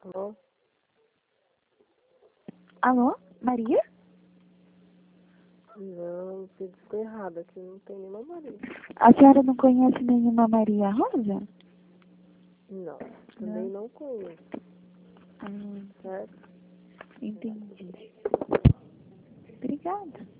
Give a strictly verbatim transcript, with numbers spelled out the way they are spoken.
Alô? Alô, Maria? Não, o pedido ficou errado, aqui não tem nenhuma Maria. A senhora não conhece nenhuma Maria Rosa? Não, também não, não conheço. Ah, Certo? entendi. Obrigada.